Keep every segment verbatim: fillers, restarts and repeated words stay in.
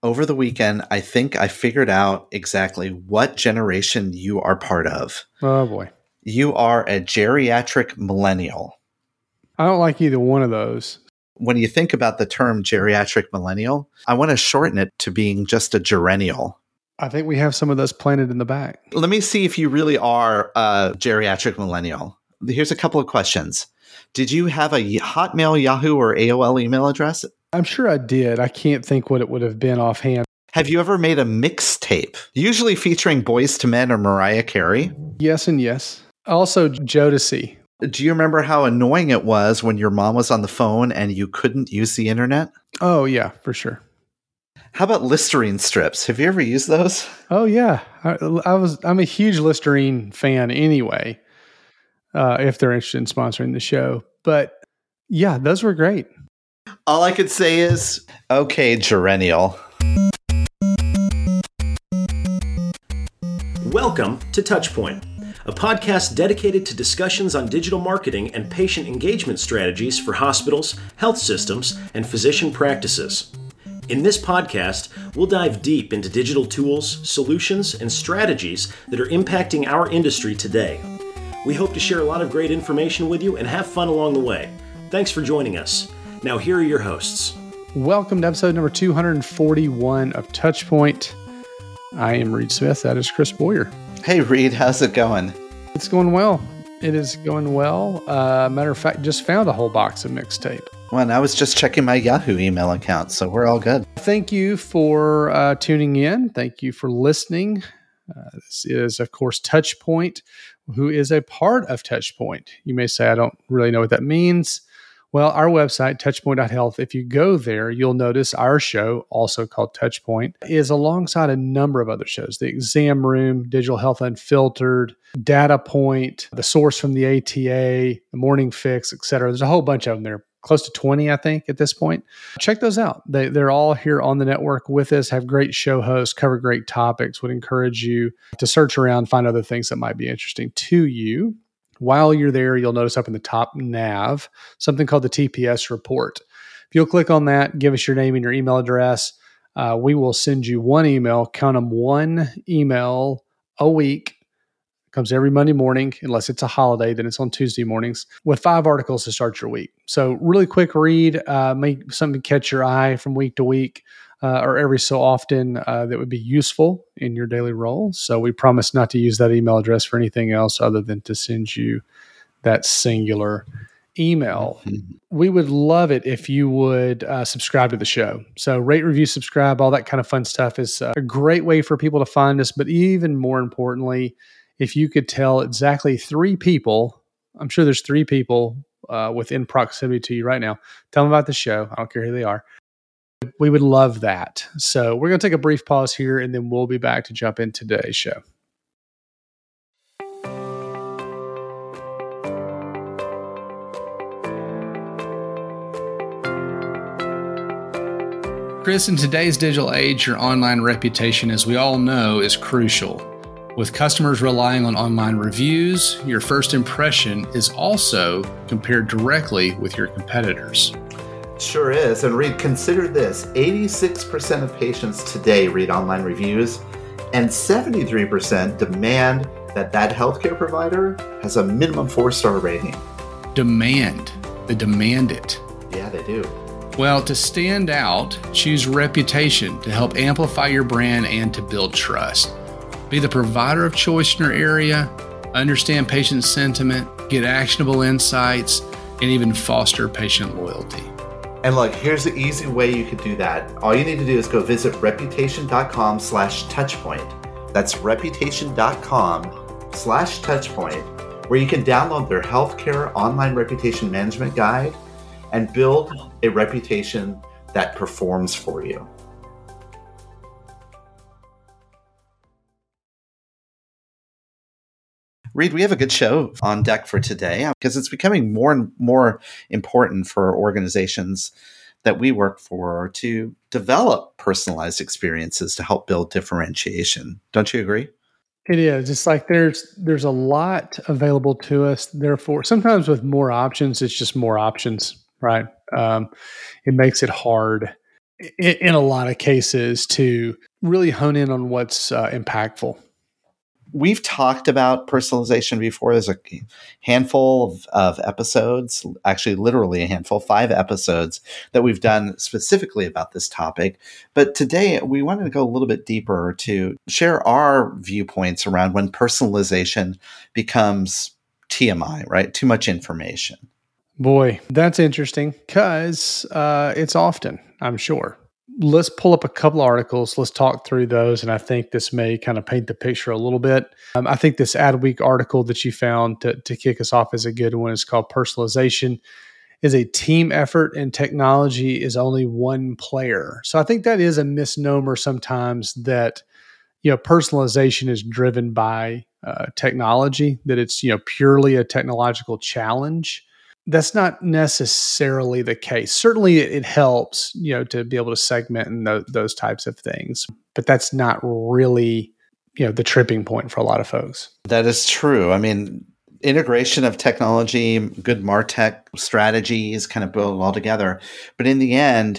over the weekend, I think I figured out exactly what generation you are part of. Oh, boy. You are a geriatric millennial. I don't like either one of those. When you think about the term geriatric millennial, I want to shorten it to being just a gerennial. I think we have some of those planted in the back. Let me see if you really are a geriatric millennial. Here's a couple of questions. Did you have a Hotmail, Yahoo, or A O L email address? I'm sure I did. I can't think what it would have been offhand. Have you ever made a mixtape, usually featuring Boyz two Men or Mariah Carey? Yes and yes. Also, Jodeci. Do you remember how annoying it was when your mom was on the phone and you couldn't use the internet? Oh, yeah, for sure. How about Listerine strips? Have you ever used those? Oh, yeah. I, I was, I'm a huge Listerine fan anyway, uh, if they're interested in sponsoring the show. But yeah, those were great. All I could say is, okay, Gerennial. Welcome to Touchpoint, a podcast dedicated to discussions on digital marketing and patient engagement strategies for hospitals, health systems, and physician practices. In this podcast, we'll dive deep into digital tools, solutions, and strategies that are impacting our industry today. We hope to share a lot of great information with you and have fun along the way. Thanks for joining us. Now, here are your hosts. Welcome to episode number two forty-one of Touchpoint. I am Reed Smith. That is Chris Boyer. Hey, Reed. How's it going? It's going well. It is going well. Uh, matter of fact, just found a whole box of mixtape. Well, and I was just checking my Yahoo email account, so we're all good. Thank you for uh, tuning in. Thank you for listening. Uh, this is, of course, Touchpoint, who is a part of Touchpoint. You may say, I don't really know what that means. Well, our website, touchpoint dot health, if you go there, you'll notice our show, also called Touchpoint, is alongside a number of other shows. The Exam Room, Digital Health Unfiltered, Data Point, The Source from the A T A, The Morning Fix, et cetera. There's a whole bunch of them there. Close to twenty, I think, at this point. Check those out. They, they're all here on the network with us, have great show hosts, cover great topics, would encourage you to search around, find other things that might be interesting to you. While you're there, you'll notice up in the top nav, something called the T P S report. If you'll click on that, give us your name and your email address, uh, we will send you one email, count them one email a week. Comes every Monday morning, unless it's a holiday, then it's on Tuesday mornings, with five articles to start your week. So really quick read, uh, make something catch your eye from week to week, uh, or every so often uh, that would be useful in your daily role. So we promise not to use that email address for anything else other than to send you that singular email. Mm-hmm. We would love it if you would uh, subscribe to the show. So rate, review, subscribe, all that kind of fun stuff is uh, a great way for people to find us. But even more importantly, if you could tell exactly three people, I'm sure there's three people uh, within proximity to you right now, tell them about the show. I don't care who they are. We would love that. So we're going to take a brief pause here, and then we'll be back to jump into today's show. Chris, in today's digital age, your online reputation, as we all know, is crucial. With customers relying on online reviews, your first impression is also compared directly with your competitors. Sure is. And Reed, consider this. eighty-six percent of patients today read online reviews, and seventy-three percent demand that that healthcare provider has a minimum four-star rating. Demand. They demand it. Yeah, they do. Well, to stand out, choose reputation to help amplify your brand and to build trust. Be the provider of choice in your area, understand patient sentiment, get actionable insights, and even foster patient loyalty. And look, here's the easy way you could do that. All you need to do is go visit reputation.com slash touchpoint. That's reputation.com slash touchpoint, where you can download their healthcare online reputation management guide and build a reputation that performs for you. Reed, we have a good show on deck for today because it's becoming more and more important for organizations that we work for to develop personalized experiences to help build differentiation. Don't you agree? It is. It's like there's there's a lot available to us. Therefore, sometimes with more options, it's just more options, right? Um, it makes it hard in, in a lot of cases to really hone in on what's uh, impactful. We've talked about personalization before. There's a handful of, of episodes, actually literally a handful, five episodes that we've done specifically about this topic. But today we wanted to go a little bit deeper to share our viewpoints around when personalization becomes T M I, right? Too much information. Boy, that's interesting because uh, it's often, I'm sure. Let's pull up a couple articles. Let's talk through those. And I think this may kind of paint the picture a little bit. Um, I think this Adweek article that you found to, to kick us off is a good one. It's called Personalization is a Team Effort and Technology is Only One Player. So I think that is a misnomer sometimes that, you know, personalization is driven by uh, technology, that it's, you know, purely a technological challenge. That's not necessarily the case. Certainly it, it helps, you know, to be able to segment and th- those types of things, but that's not really, you know, the tripping point for a lot of folks. That is true. I mean, integration of technology, good MarTech strategies kind of build it all together. But in the end,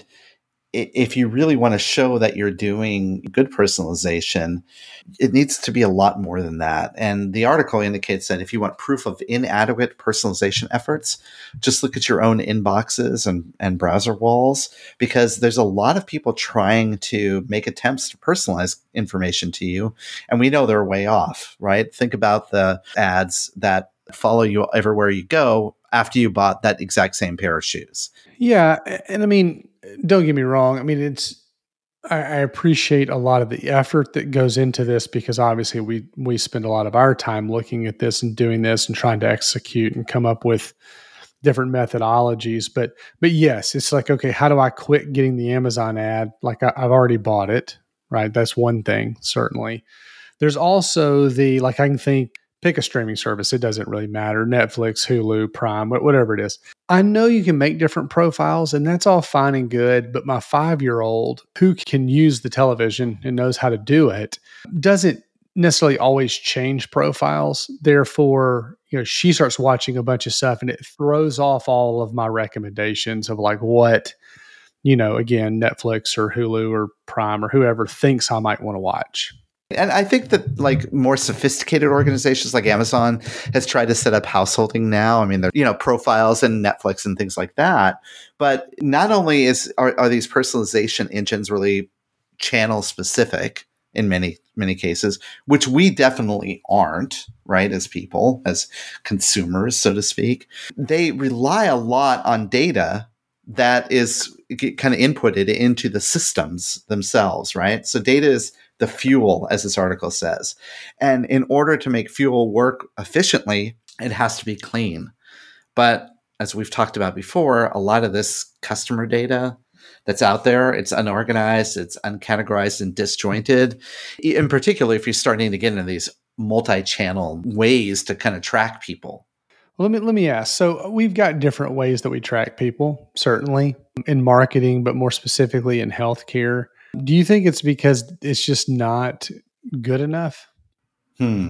if you really want to show that you're doing good personalization, it needs to be a lot more than that. And the article indicates that if you want proof of inadequate personalization efforts, just look at your own inboxes and, and browser walls, because there's a lot of people trying to make attempts to personalize information to you. And we know they're way off, right? Think about the ads that follow you everywhere you go after you bought that exact same pair of shoes. Yeah. And I mean, don't get me wrong. I mean, it's, I, I appreciate a lot of the effort that goes into this because obviously we, we spend a lot of our time looking at this and doing this and trying to execute and come up with different methodologies. But, but yes, it's like, okay, how do I quit getting the Amazon ad? Like I, I've already bought it, right? That's one thing, certainly. There's also the, like, I can think, pick a streaming service. It doesn't really matter. Netflix, Hulu, Prime, whatever it is. I know you can make different profiles and that's all fine and good, but my five-year-old who can use the television and knows how to do it doesn't necessarily always change profiles. Therefore, you know, she starts watching a bunch of stuff and it throws off all of my recommendations of like what, you know, again, Netflix or Hulu or Prime or whoever thinks I might want to watch. And I think that like more sophisticated organizations like Amazon has tried to set up householding now. I mean, they're, you know, profiles and Netflix and things like that. But not only is are, are these personalization engines really channel specific in many, many cases, which we definitely aren't, right, as people, as consumers, so to speak. They rely a lot on data that is kind of inputted into the systems themselves, right? So data is the fuel, as this article says. And in order to make fuel work efficiently, it has to be clean. But as we've talked about before, a lot of this customer data that's out there, it's unorganized, it's uncategorized and disjointed. In particular, if you're starting to get into these multi-channel ways to kind of track people. Well, let me let me ask. So we've got different ways that we track people, certainly in marketing, but more specifically in healthcare. Do you think it's because it's just not good enough? Hmm.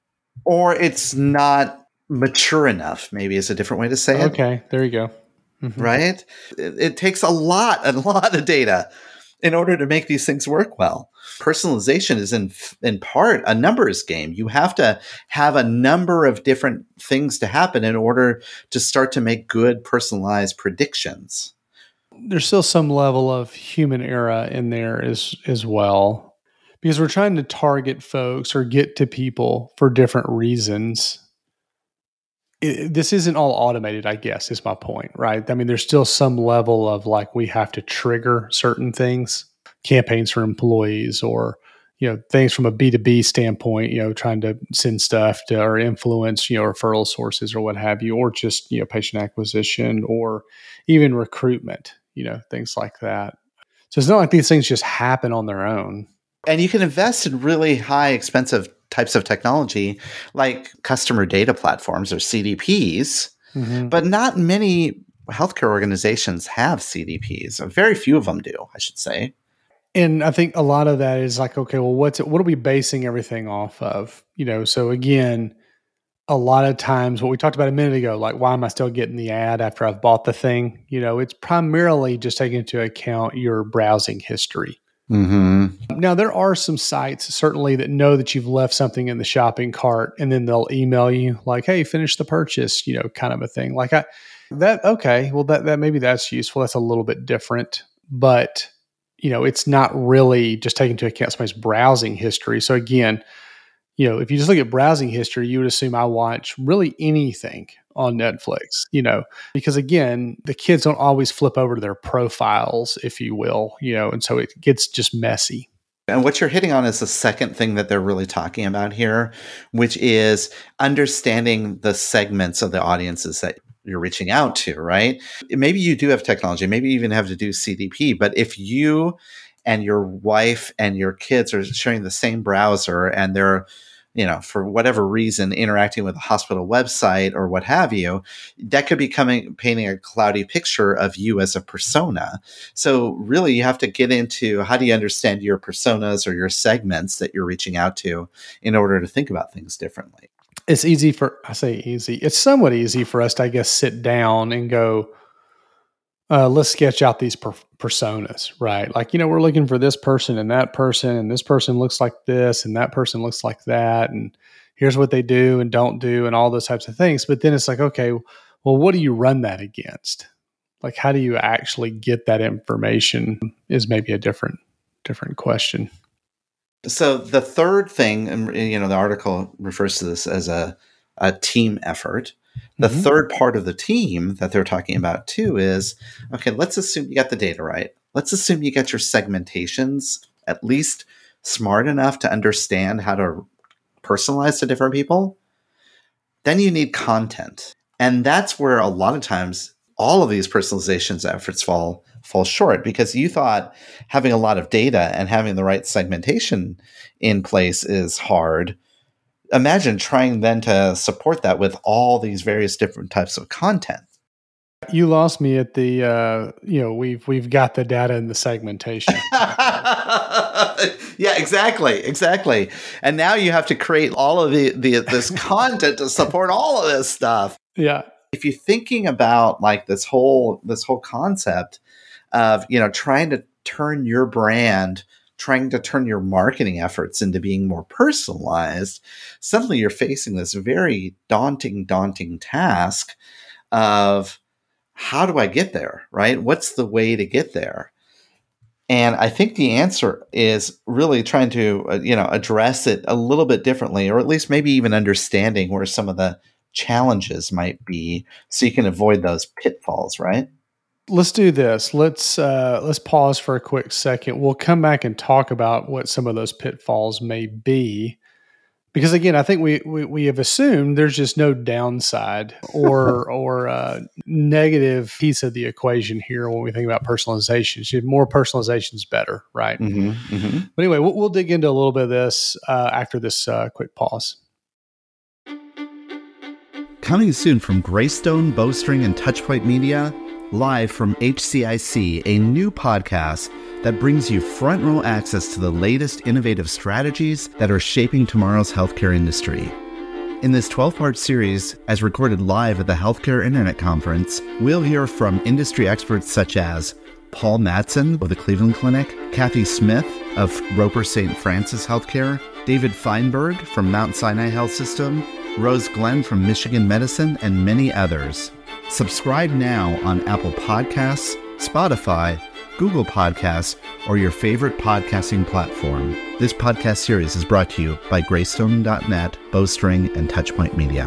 Or it's not mature enough, maybe is a different way to say it. Okay, there you go. Mm-hmm. Right? It, it takes a lot, a lot of data in order to make these things work well. Personalization is in in part a numbers game. You have to have a number of different things to happen in order to start to make good personalized predictions. There's still some level of human error in there as as well, because we're trying to target folks or get to people for different reasons. It, this isn't all automated, I guess, is my point, right? I mean, there's still some level of like we have to trigger certain things, campaigns for employees or, you know, things from a B two B standpoint, you know, trying to send stuff to or influence, you know, referral sources or what have you, or just, you know, patient acquisition or even recruitment, you know, things like that. So it's not like these things just happen on their own. And you can invest in really high, expensive types of technology like customer data platforms or C D Ps, mm-hmm. but not many healthcare organizations have C D Ps. Very few of them do, I should say. And I think a lot of that is like, okay, well, what's it, what are we basing everything off of? You know, so again, a lot of times what we talked about a minute ago, like why am I still getting the ad after I've bought the thing? You know, it's primarily just taking into account your browsing history. Mm-hmm. Now, there are some sites certainly that know that you've left something in the shopping cart, and then they'll email you like, "Hey, finish the purchase," you know, kind of a thing. Like I, that, okay, well, that, that maybe that's useful. That's a little bit different, but you know, it's not really just taking into account somebody's browsing history. So again, you know, if you just look at browsing history, you would assume I watch really anything on Netflix, you know, because again, the kids don't always flip over to their profiles, if you will, you know, and so it gets just messy. And what you're hitting on is the second thing that they're really talking about here, which is understanding the segments of the audiences that you're reaching out to, right? Maybe you do have technology, maybe you even have to do C D P, but if you and your wife and your kids are sharing the same browser and they're, you know, for whatever reason, interacting with a hospital website or what have you, that could be coming, painting a cloudy picture of you as a persona. So really you have to get into how do you understand your personas or your segments that you're reaching out to in order to think about things differently. It's easy for, I say easy, it's somewhat easy for us to, I guess, sit down and go, uh, let's sketch out these per- personas, right? Like, you know, we're looking for this person and that person, and this person looks like this, and that person looks like that, and here's what they do and don't do, and all those types of things. But then it's like, okay, well, what do you run that against? Like, how do you actually get that information is maybe a different, different question. So the third thing, and you know, the article refers to this as a, a team effort. The mm-hmm. third part of the team that they're talking about too is, okay, let's assume you got the data right. Let's assume you get your segmentations at least smart enough to understand how to personalize to different people. Then you need content. And that's where a lot of times all of these personalizations efforts fall fall short, because you thought having a lot of data and having the right segmentation in place is hard. Imagine trying then to support that with all these various different types of content. You lost me at the, uh, you know, we've we've got the data and the segmentation. Yeah, exactly, exactly. And now you have to create all of the, the this content to support all of this stuff. Yeah. If you're thinking about like this whole this whole concept of, you know, trying to turn your brand, trying to turn your marketing efforts into being more personalized, suddenly you're facing this very daunting, daunting task of how do I get there, right? What's the way to get there? And I think the answer is really trying to, uh, you know, address it a little bit differently, or at least maybe even understanding where some of the challenges might be so you can avoid those pitfalls, right? Let's do this. Let's uh, let's pause for a quick second. We'll come back and talk about what some of those pitfalls may be, because again, I think we we, we have assumed there's just no downside or or uh, negative piece of the equation here when we think about personalization. More personalization is better, right? Mm-hmm, mm-hmm. But anyway, we'll, we'll dig into a little bit of this uh, after this uh, quick pause. Coming soon from Greystone, Bowstring, and Touchpoint Media. Live from H C I C, a new podcast that brings you front row access to the latest innovative strategies that are shaping tomorrow's healthcare industry. In this twelve-part series, as recorded live at the Healthcare Internet Conference, we'll hear from industry experts such as Paul Mattson of the Cleveland Clinic, Kathy Smith of Roper Saint Francis Healthcare, David Feinberg from Mount Sinai Health System, Rose Glenn from Michigan Medicine, and many others. Subscribe now on Apple Podcasts, Spotify, Google Podcasts, or your favorite podcasting platform. This podcast series is brought to you by Greystone dot net, Bowstring, and Touchpoint Media.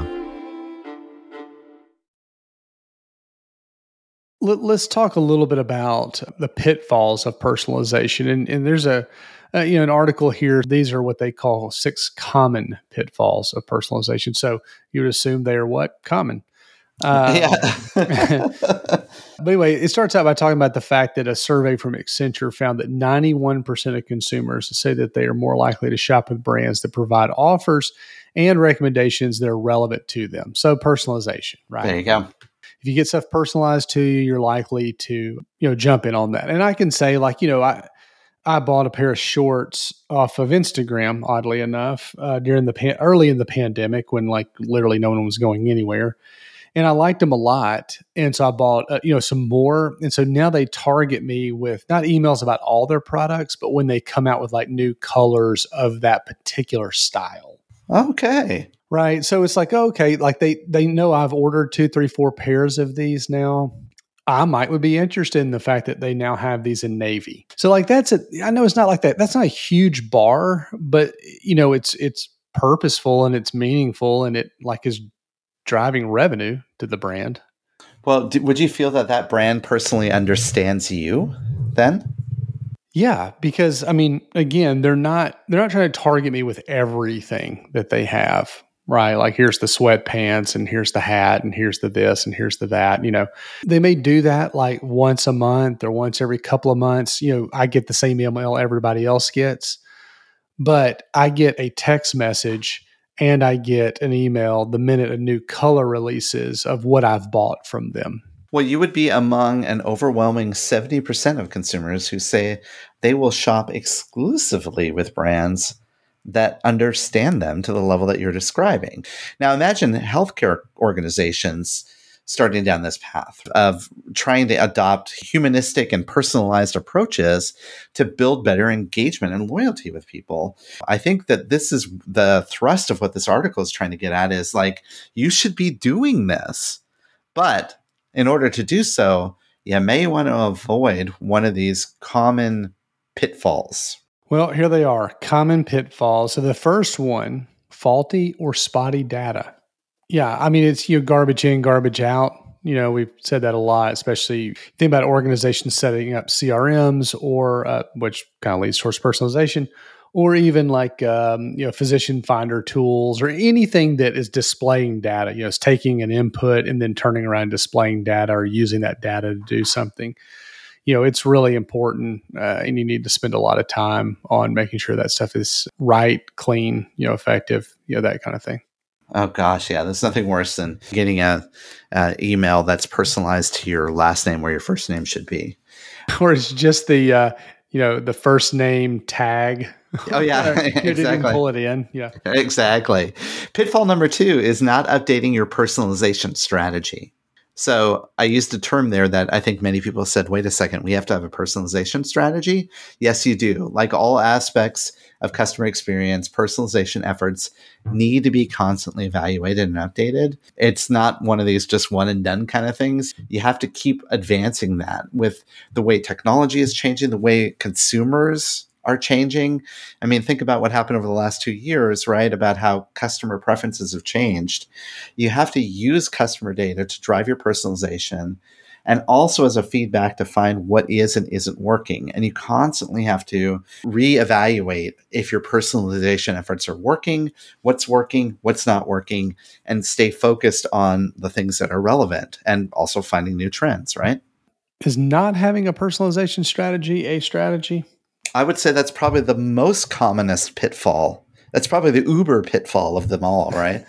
Let's talk a little bit about the pitfalls of personalization. And, and there's a, uh, you know, an article here. These are what they call six common pitfalls of personalization. So you would assume they are what? Common. Uh, yeah. But anyway, it starts out by talking about the fact that a survey from Accenture found that ninety-one percent of consumers say that they are more likely to shop with brands that provide offers and recommendations that are relevant to them. So personalization, right? There you go. If you get stuff personalized to you, you're likely to, you know, jump in on that. And I can say, like, you know, I I bought a pair of shorts off of Instagram, oddly enough, uh, during the pan- early in the pandemic when like literally no one was going anywhere. And I liked them a lot. And so I bought, uh, you know, some more. And so now they target me with not emails about all their products, but when they come out with like new colors of that particular style. Okay. Right. So it's like, okay, like they, they know I've ordered two, three, four pairs of these now. I might would be interested in the fact that they now have these in navy. So like that's a, I know it's not like that. That's not a huge bar, but you know, it's, it's purposeful and it's meaningful and it like is driving revenue to the brand. Well, do, would you feel that that brand personally understands you then? Yeah, because I mean, again, they're not they're not trying to target me with everything that they have, right? Like here's the sweatpants and here's the hat and here's the this and here's the that, you know. They may do that like once a month or once every couple of months. You know, I get the same email everybody else gets, but I get a text message and I get an email the minute a new color releases of what I've bought from them. Well, you would be among an overwhelming seventy percent of consumers who say they will shop exclusively with brands that understand them to the level that you're describing. Now, imagine healthcare organizations starting down this path of trying to adopt humanistic and personalized approaches to build better engagement and loyalty with people. I think that this is the thrust of what this article is trying to get at is like, you should be doing this. But in order to do so, you may want to avoid one of these common pitfalls. Well, here they are, common pitfalls. So the first one, faulty or spotty data. Yeah, I mean, it's you know, garbage in, garbage out. You know, we've said that a lot, especially think about organizations setting up C R Ms or uh, which kind of leads towards personalization, or even like um, you know, physician finder tools or anything that is displaying data. You know, it's taking an input and then turning around and displaying data or using that data to do something. You know, it's really important, uh, and you need to spend a lot of time on making sure that stuff is right, clean, you know, effective, you know, that kind of thing. Oh gosh, yeah. There's nothing worse than getting a, a email that's personalized to your last name where your first name should be, or it's just the uh, you know the first name tag. Oh yeah, exactly. Didn't pull it in. Yeah, exactly. Pitfall number two is not updating your personalization strategy. So I used a term there that I think many people said, wait a second, we have to have a personalization strategy. Yes, you do. Like all aspects of customer experience, personalization efforts need to be constantly evaluated and updated. It's not one of these just one and done kind of things. You have to keep advancing that with the way technology is changing, the way consumers are changing. I mean, think about what happened over the last two years, right? About how customer preferences have changed. You have to use customer data to drive your personalization and also as a feedback to find what is and isn't working. And you constantly have to reevaluate if your personalization efforts are working, what's working, what's not working, and stay focused on the things that are relevant and also finding new trends, right? Is not having a personalization strategy a strategy? I would say that's probably the most commonest pitfall. That's probably the Uber pitfall of them all, right?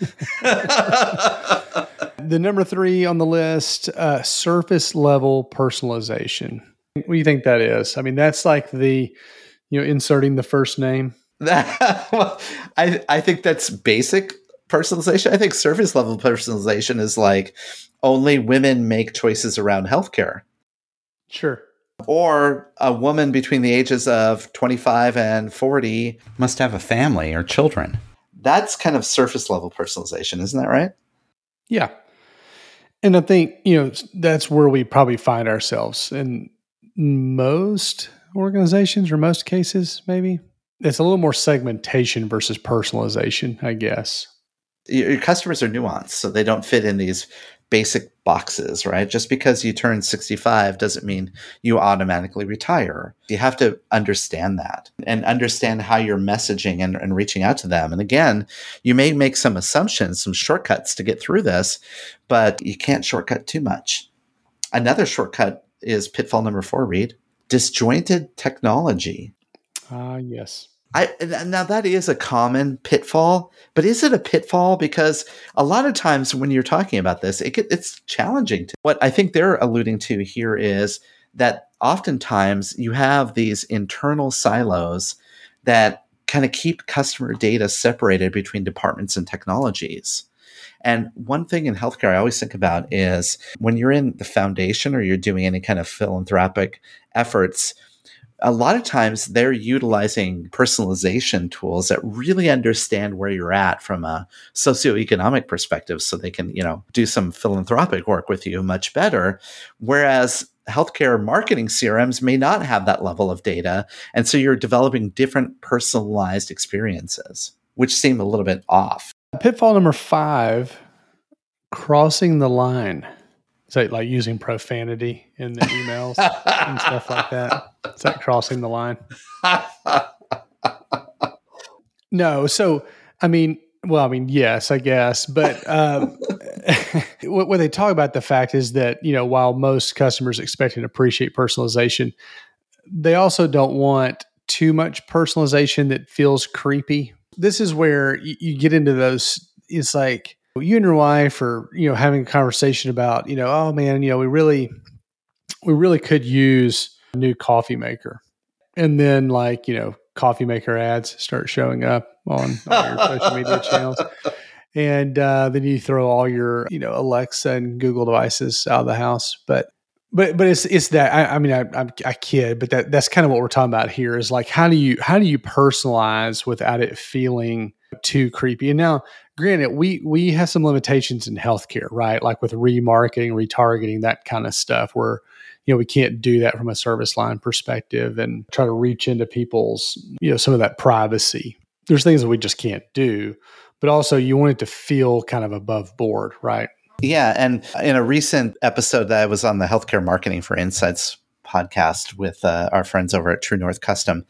The number three on the list, uh, surface level personalization. What do you think that is? I mean, that's like the, you know, inserting the first name. Well, I, I think that's basic personalization. I think surface level personalization is like only women make choices around healthcare. Sure. Or a woman between the ages of twenty-five and forty must have a family or children. That's kind of surface level personalization, isn't that right? Yeah. And I think, you know, that's where we probably find ourselves in most organizations or most cases, maybe. It's a little more segmentation versus personalization, I guess. Your customers are nuanced, so they don't fit in these basic boxes, right? Just because you turn sixty-five doesn't mean you automatically retire. You have to understand that and understand how you're messaging and, and reaching out to them. And again, you may make some assumptions, some shortcuts to get through this, but you can't shortcut too much. Another shortcut is pitfall number four, Reed, disjointed technology. Ah, uh, yes. I, now that is a common pitfall, but is it a pitfall? Because a lot of times when you're talking about this, it get, it's challenging. To, what I think they're alluding to here is that oftentimes you have these internal silos that kind of keep customer data separated between departments and technologies. And one thing in healthcare I always think about is when you're in the foundation or you're doing any kind of philanthropic efforts, a lot of times they're utilizing personalization tools that really understand where you're at from a socioeconomic perspective so they can, you know, do some philanthropic work with you much better. Whereas healthcare marketing C R Ms may not have that level of data. And so you're developing different personalized experiences, which seem a little bit off. Pitfall number five, crossing the line. Is that like using profanity in the emails and stuff like that? Is that crossing the line? No. So, I mean, well, I mean, yes, I guess. But um, what, what they talk about the fact is that, you know, while most customers expect and appreciate personalization, they also don't want too much personalization that feels creepy. This is where you, you get into those, it's like, you and your wife are, you know, having a conversation about, you know, oh man, you know, we really, we really could use a new coffee maker. And then like, you know, coffee maker ads start showing up on all your social media channels. And uh, then you throw all your, you know, Alexa and Google devices out of the house. But, but, but it's, it's that, I, I mean, I, I, I kid, but that, that's kind of what we're talking about here is like, how do you, how do you personalize without it feeling too creepy? And now, granted, we we have some limitations in healthcare, right? Like with remarketing, retargeting, that kind of stuff where, you know, we can't do that from a service line perspective and try to reach into people's, you know, some of that privacy. There's things that we just can't do, but also you want it to feel kind of above board, right? Yeah. And in a recent episode that I was on the Healthcare Marketing for Insights podcast with uh, our friends over at True North Custom,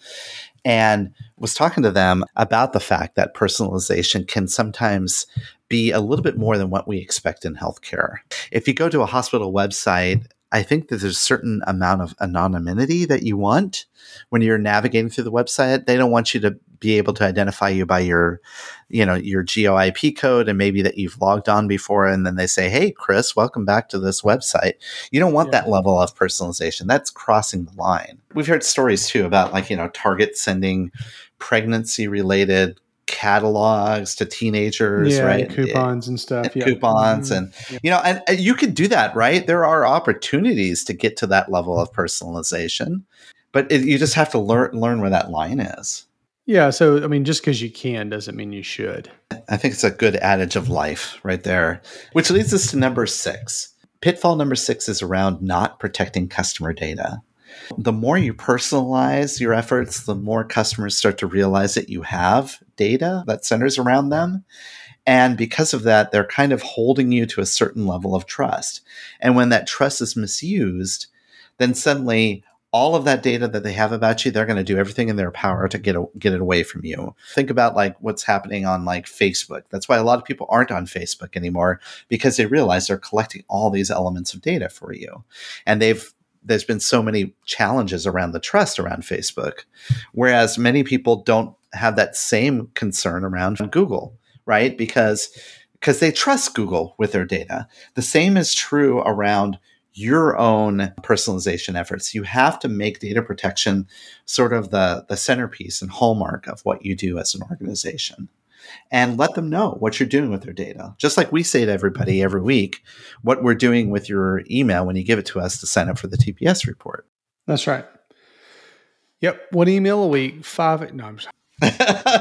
and was talking to them about the fact that personalization can sometimes be a little bit more than what we expect in healthcare. If you go to a hospital website, I think that there's a certain amount of anonymity that you want when you're navigating through the website. They don't want you to be able to identify you by your, you know, your G O I P code and maybe that you've logged on before. And then they say, hey, Chris, welcome back to this website. You don't want yeah. that level of personalization. That's crossing the line. We've heard stories too about like, you know, Target sending pregnancy related catalogs to teenagers, yeah, right? Coupons and stuff. And yeah. Coupons. Mm-hmm. And, yeah. you know, and, and you could do that, right? There are opportunities to get to that level of personalization, but it, you just have to learn, learn where that line is. Yeah. So, I mean, just because you can doesn't mean you should. I think it's a good adage of life right there, which leads us to number six. Pitfall number six is around not protecting customer data. The more you personalize your efforts, the more customers start to realize that you have data that centers around them. And because of that, they're kind of holding you to a certain level of trust. And when that trust is misused, then suddenly all of that data that they have about you, they're going to do everything in their power to get, a, get it away from you. Think about like what's happening on like Facebook. That's why a lot of people aren't on Facebook anymore, because they realize they're collecting all these elements of data for you. And they've there's been so many challenges around the trust around Facebook, whereas many people don't have that same concern around Google, right? Because, because they trust Google with their data. The same is true around your own personalization efforts. You have to make data protection sort of the, the centerpiece and hallmark of what you do as an organization. And let them know what you're doing with their data. Just like we say to everybody every week, what we're doing with your email when you give it to us to sign up for the T P S report. That's right. Yep. One email a week, five. No, I'm sorry.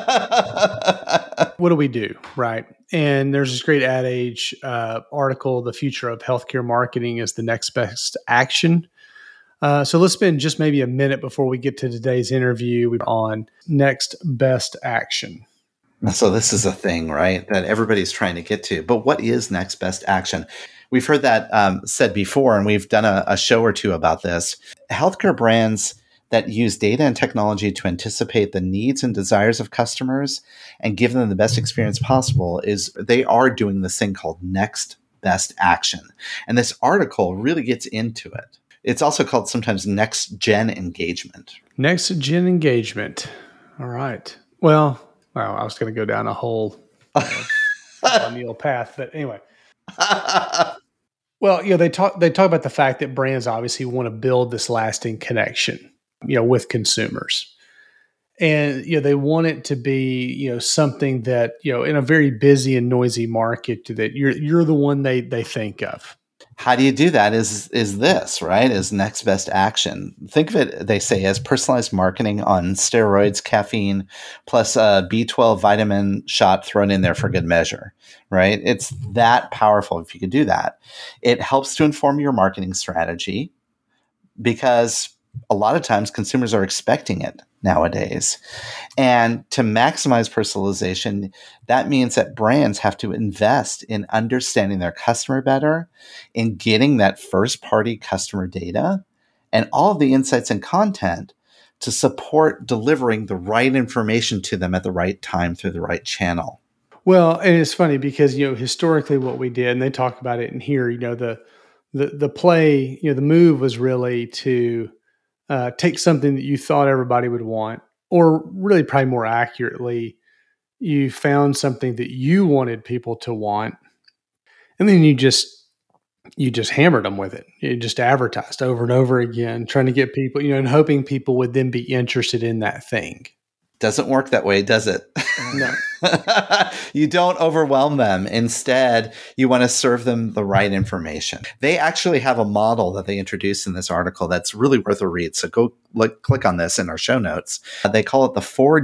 What do we do? Right. And there's this great Ad Age uh, article, The Future of Healthcare Marketing is the Next Best Action. Uh, so let's spend just maybe a minute before we get to today's interview on next best action. So this is a thing, right, that everybody's trying to get to. But what is next best action? We've heard that um, said before, and we've done a, a show or two about this. Healthcare brands that use data and technology to anticipate the needs and desires of customers and give them the best experience possible is they are doing this thing called next best action. And this article really gets into it. It's also called sometimes next gen engagement. Next gen engagement. All right. Well, Well, I was going to go down a whole uh, Neil path, but anyway. Well, you know, they talk they talk about the fact that brands obviously want to build this lasting connection, you know, with consumers. And you know, they want it to be, you know, something that, you know, in a very busy and noisy market that you're you're the one they they think of. How do you do that is is this, right? Is next best action. Think of it, they say, as personalized marketing on steroids, caffeine, plus a B twelve vitamin shot thrown in there for good measure, right? It's that powerful if you could do that. It helps to inform your marketing strategy because a lot of times consumers are expecting it nowadays. And to maximize personalization, that means that brands have to invest in understanding their customer better, in getting that first party customer data and all of the insights and content to support delivering the right information to them at the right time through the right channel. Well, and it's funny because, you know, historically what we did, and they talk about it in here, you know, the the the play, you know, the move was really to uh, take something that you thought everybody would want, or really probably more accurately, you found something that you wanted people to want, and then you just you just hammered them with it. You just advertised over and over again, trying to get people, you know, and hoping people would then be interested in that thing. Doesn't work that way, does it? No. You don't overwhelm them. Instead, you want to serve them the right information. They actually have a model that they introduced in this article that's really worth a read. So go look, click on this in our show notes. Uh, they call it the four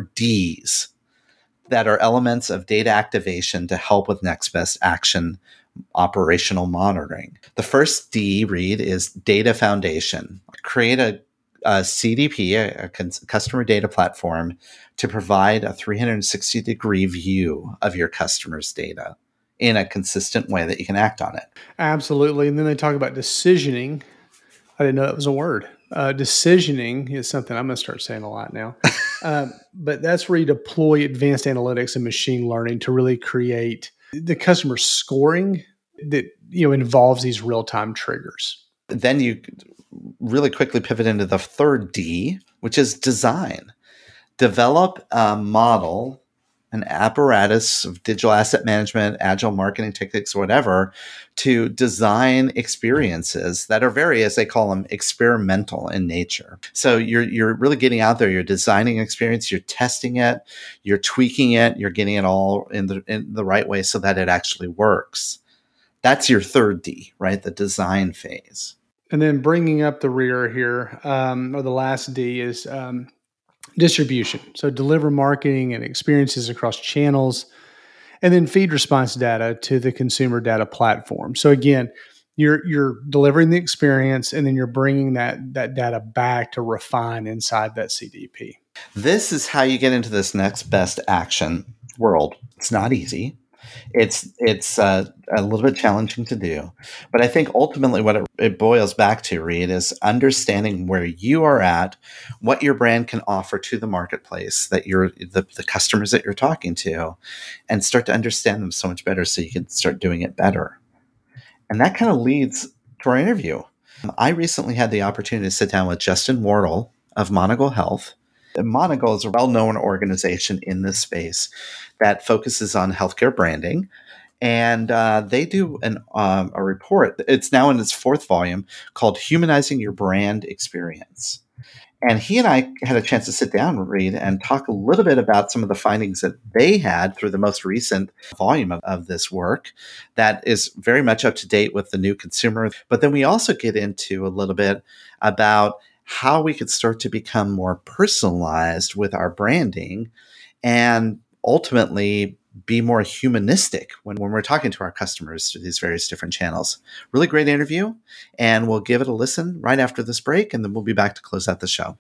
Ds that are elements of data activation to help with next best action operational monitoring. The first D, Reed, is data foundation. Create a A C D P, a, a customer data platform, to provide a three hundred sixty degree view of your customers' data in a consistent way that you can act on it. Absolutely. And then they talk about decisioning. I didn't know that was a word. Uh, decisioning is something I'm going to start saying a lot now. um, but that's where you deploy advanced analytics and machine learning to really create the customer scoring that, you know, involves these real-time triggers. Then you really quickly pivot into the third D, which is design. Develop a model, an apparatus of digital asset management, agile marketing techniques, whatever, to design experiences that are very, as they call them, experimental in nature. So you're you're really getting out there, you're designing an experience, you're testing it, you're tweaking it, you're getting it all in the in the right way so that it actually works. That's your third D, right? The design phase. And then bringing up the rear here, um, or the last D, is um, distribution. So deliver marketing and experiences across channels, and then feed response data to the consumer data platform. So again, you're you're delivering the experience, and then you're bringing that that data back to refine inside that C D P. This is how you get into this next best action world. It's not easy. It's it's uh, a little bit challenging to do, but I think ultimately what it, it boils back to, Reed, is understanding where you are at, what your brand can offer to the marketplace, that you're the, the customers that you're talking to, and start to understand them so much better, so you can start doing it better. And that kind of leads to our interview. I recently had the opportunity to sit down with Justin Wardle of Monagle Health. Monagle is a well-known organization in this space that focuses on healthcare branding. And uh, they do an, um, a report. It's now in its fourth volume called Humanizing Your Brand Experience. And he and I had a chance to sit down and read and talk a little bit about some of the findings that they had through the most recent volume of, of this work that is very much up to date with the new consumer. But then we also get into a little bit about how we could start to become more personalized with our branding and ultimately be more humanistic when, when we're talking to our customers through these various different channels. Really great interview, and we'll give it a listen right after this break, and then we'll be back to close out the show.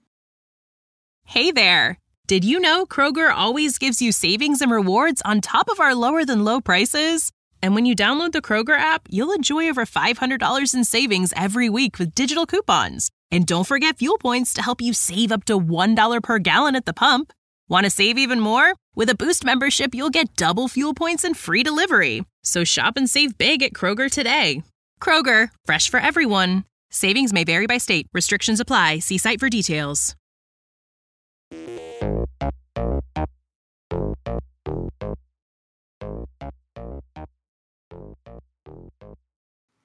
Hey there. Did you know Kroger always gives you savings and rewards on top of our lower than low prices? And when you download the Kroger app, you'll enjoy over five hundred dollars in savings every week with digital coupons. And don't forget fuel points to help you save up to one dollar per gallon at the pump. Want to save even more? With a Boost membership, you'll get double fuel points and free delivery. So shop and save big at Kroger today. Kroger, fresh for everyone. Savings may vary by state. Restrictions apply. See site for details.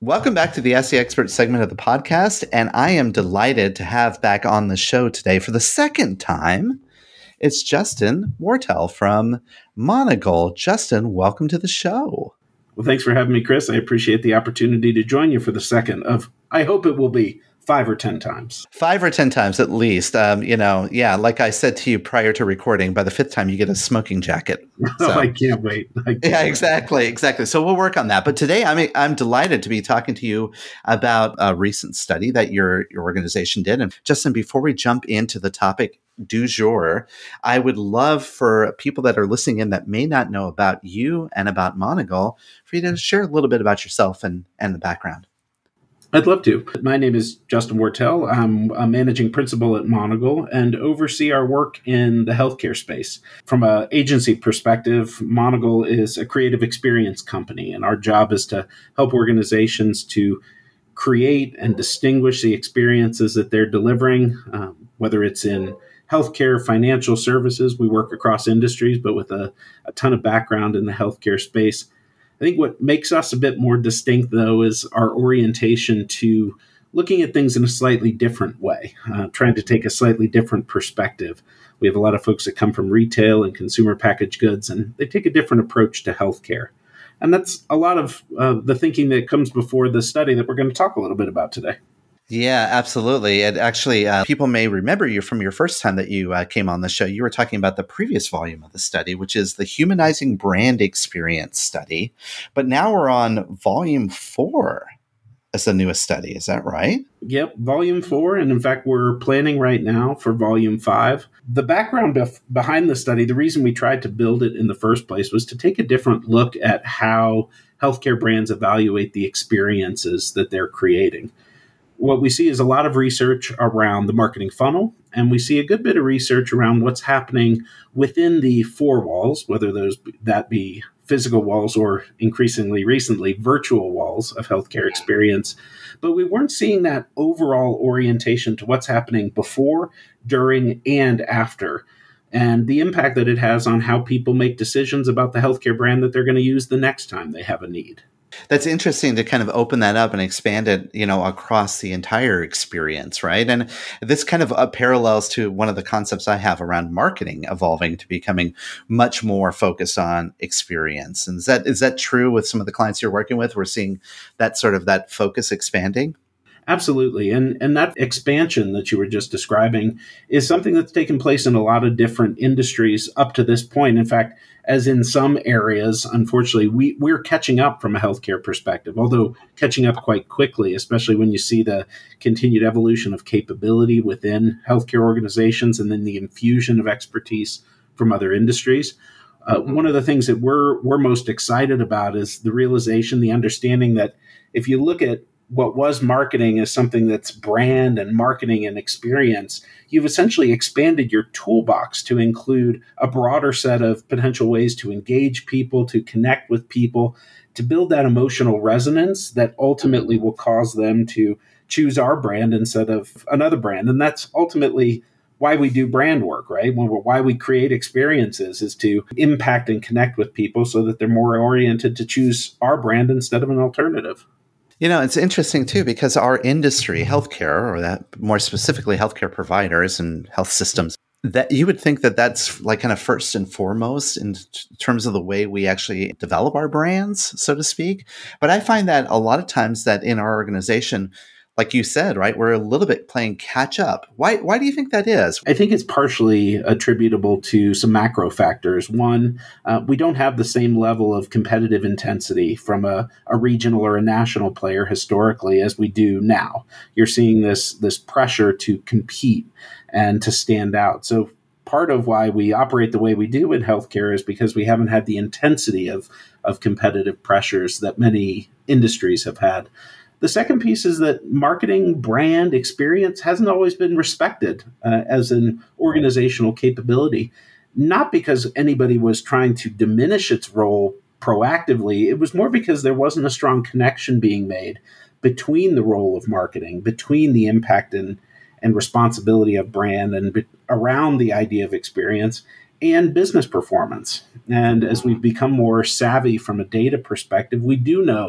Welcome back to the Ask the Expert segment of the podcast, and I am delighted to have back on the show today for the second time. It's Justin Wartell from Monogoal. Justin, welcome to the show. Well, thanks for having me, Chris. I appreciate the opportunity to join you for the second of, I hope it will be five or ten times. Five or ten times at least. Um, you know, yeah, like I said to you prior to recording, by the fifth time you get a smoking jacket. So. Oh, I can't wait. I can't yeah, wait. exactly, exactly. So we'll work on that. But today I'm I'm delighted to be talking to you about a recent study that your your organization did. And Justin, before we jump into the topic du jour, I would love for people that are listening in that may not know about you and about Monogoal for you to share a little bit about yourself and, and the background. I'd love to. My name is Justin Wartell. I'm a managing principal at Monogoal and oversee our work in the healthcare space. From an agency perspective, Monogoal is a creative experience company, and our job is to help organizations to create and distinguish the experiences that they're delivering, um, whether it's in healthcare, financial services. We work across industries, but with a, a ton of background in the healthcare space. I think what makes us a bit more distinct, though, is our orientation to looking at things in a slightly different way, uh, trying to take a slightly different perspective. We have a lot of folks that come from retail and consumer packaged goods, and they take a different approach to healthcare. And that's a lot of uh, the thinking that comes before the study that we're going to talk a little bit about today. Yeah, absolutely. And actually, uh, people may remember you from your first time that you uh, came on the show. You were talking about the previous volume of the study, which is the Humanizing Brand Experience study. But now we're on volume four as the newest study. Is that right? Yep, volume four. And in fact, we're planning right now for volume five. The background bef- behind the study, the reason we tried to build it in the first place was to take a different look at how healthcare brands evaluate the experiences that they're creating. What we see is a lot of research around the marketing funnel, and we see a good bit of research around what's happening within the four walls, whether those that be physical walls or increasingly recently virtual walls of healthcare experience. But we weren't seeing that overall orientation to what's happening before, during, and after, and the impact that it has on how people make decisions about the healthcare brand that they're going to use the next time they have a need. That's interesting to kind of open that up and expand it, you know, across the entire experience, right? And this kind of uh, parallels to one of the concepts I have around marketing evolving to becoming much more focused on experience. And is that is that true with some of the clients you're working with? We're seeing that sort of that focus expanding? Absolutely. And and that expansion that you were just describing is something that's taken place in a lot of different industries up to this point. In fact, as in some areas, unfortunately, we, we're catching up from a healthcare perspective, although catching up quite quickly, especially when you see the continued evolution of capability within healthcare organizations and then the infusion of expertise from other industries. Uh, one of the things that we're we're most excited about is the realization, the understanding that if you look at what was marketing as something that's brand and marketing and experience, you've essentially expanded your toolbox to include a broader set of potential ways to engage people, to connect with people, to build that emotional resonance that ultimately will cause them to choose our brand instead of another brand. And that's ultimately why we do brand work, right? Why we create experiences is to impact and connect with people so that they're more oriented to choose our brand instead of an alternative. You know, it's interesting, too, because our industry, healthcare, or that more specifically healthcare providers and health systems, that you would think that that's like kind of first and foremost in t- terms of the way we actually develop our brands, so to speak. But I find that a lot of times that in our organization, like you said, right, we're a little bit playing catch up. Why, why do you think that is? I think it's partially attributable to some macro factors. One, uh, we don't have the same level of competitive intensity from a, a regional or a national player historically as we do now. You're seeing this, this pressure to compete and to stand out. So part of why we operate the way we do in healthcare is because we haven't had the intensity of, of competitive pressures that many industries have had. The second piece is that marketing, brand, experience hasn't always been respected uh, as an organizational capability, not because anybody was trying to diminish its role proactively. It was more because there wasn't a strong connection being made between the role of marketing, between the impact and, and responsibility of brand and be, around the idea of experience and business performance. And as we've become more savvy from a data perspective, we do know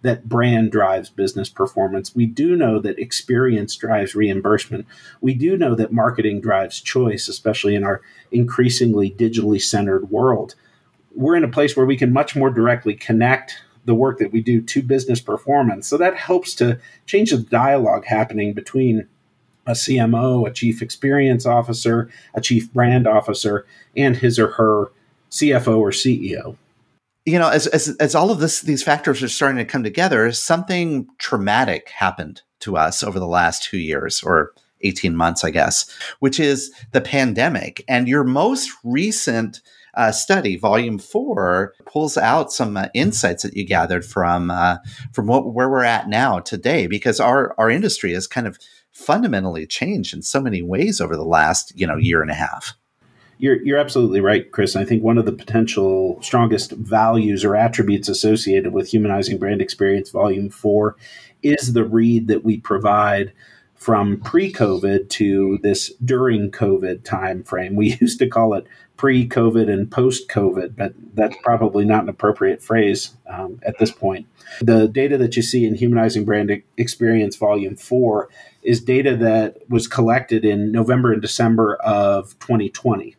that brand drives business performance. We do know that experience drives reimbursement. We do know that marketing drives choice, especially in our increasingly digitally centered world. We're in a place where we can much more directly connect the work that we do to business performance. So that helps to change the dialogue happening between a C M O, a chief experience officer, a chief brand officer, and his or her C F O or C E O. You know, as, as as all of this, these factors are starting to come together, something traumatic happened to us over the last two years or eighteen months, I guess, which is the pandemic. And your most recent uh, study, volume four, pulls out some uh, insights that you gathered from uh, from what, where we're at now today, because our our industry has kind of fundamentally changed in so many ways over the last, you know, year and a half. You're, you're absolutely right, Chris. I think one of the potential strongest values or attributes associated with Humanizing Brand Experience Volume four is the read that we provide from pre-COVID to this during COVID time frame. We used to call it pre-COVID and post-COVID, but that's probably not an appropriate phrase um, at this point. The data that you see in Humanizing Brand Experience Volume four is data that was collected in November and December of twenty twenty.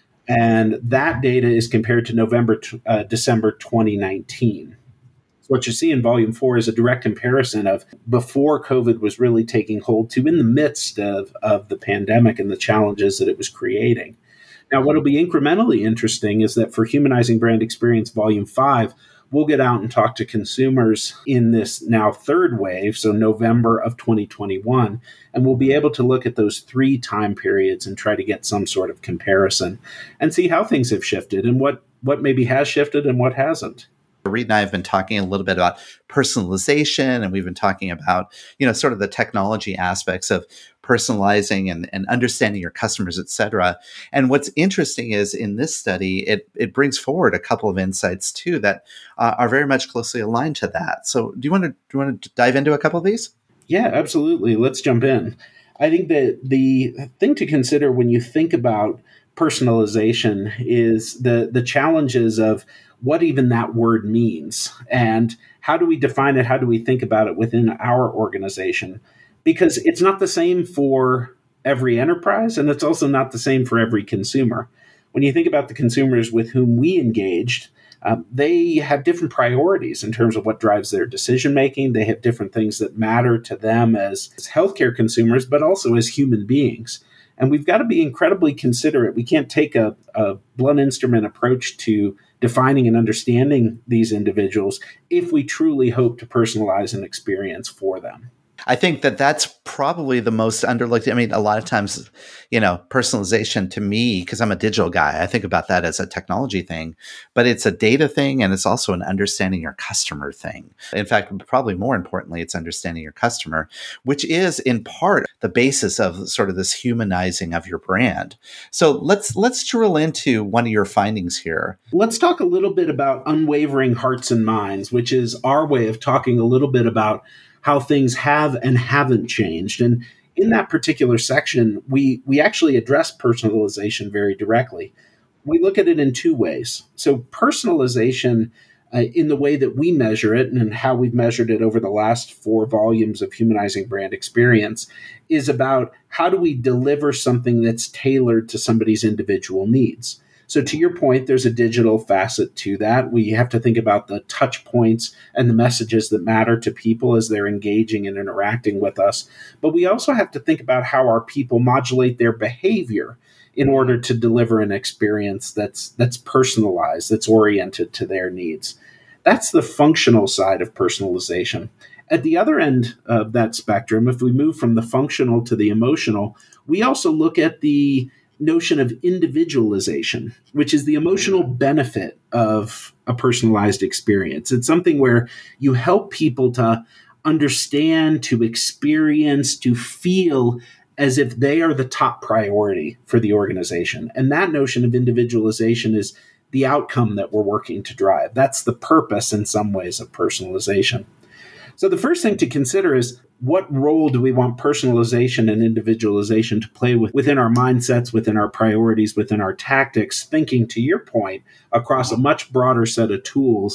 And that data is compared to November, to, uh, December twenty nineteen. So what you see in Volume four is a direct comparison of before COVID was really taking hold to in the midst of, of the pandemic and the challenges that it was creating. Now, what will be incrementally interesting is that for Humanizing Brand Experience Volume five, we'll get out and talk to consumers in this now third wave, so November of twenty twenty-one, and we'll be able to look at those three time periods and try to get some sort of comparison and see how things have shifted and what, what maybe has shifted and what hasn't. Reed and I have been talking a little bit about personalization, and we've been talking about, you know, sort of the technology aspects of personalizing and, and understanding your customers, et cetera. And what's interesting is in this study, it it brings forward a couple of insights too that uh, are very much closely aligned to that. So do you want to do you want to dive into a couple of these? Yeah, absolutely. Let's jump in. I think that the thing to consider when you think about personalization is the the challenges of what even that word means and how do we define it? How do we think about it within our organization? Because it's not the same for every enterprise, and it's also not the same for every consumer. When you think about the consumers with whom we engaged, um, they have different priorities in terms of what drives their decision-making. They have different things that matter to them as, as healthcare consumers, but also as human beings. And we've got to be incredibly considerate. We can't take a, a blunt instrument approach to defining and understanding these individuals if we truly hope to personalize an experience for them. I think that that's probably the most underlooked. I mean, a lot of times, you know, personalization to me, because I'm a digital guy, I think about that as a technology thing, but it's a data thing and it's also an understanding your customer thing. In fact, probably more importantly, it's understanding your customer, which is in part the basis of sort of this humanizing of your brand. So let's let's drill into one of your findings here. Let's talk a little bit about unwavering hearts and minds, which is our way of talking a little bit about how things have and haven't changed. And in that particular section, we we actually address personalization very directly. We look at it in two ways. So personalization uh, in the way that we measure it and how we've measured it over the last four volumes of Humanizing Brand Experience is about how do we deliver something that's tailored to somebody's individual needs. So to your point, there's a digital facet to that. We have to think about the touch points and the messages that matter to people as they're engaging and interacting with us. But we also have to think about how our people modulate their behavior in order to deliver an experience that's that's personalized, that's oriented to their needs. That's the functional side of personalization. At the other end of that spectrum, if we move from the functional to the emotional, we also look at the notion of individualization, which is the emotional benefit of a personalized experience. It's something where you help people to understand, to experience, to feel as if they are the top priority for the organization. And that notion of individualization is the outcome that we're working to drive. That's the purpose in some ways of personalization. So the first thing to consider is what role do we want personalization and individualization to play with, within our mindsets, within our priorities, within our tactics, thinking, to your point, across a much broader set of tools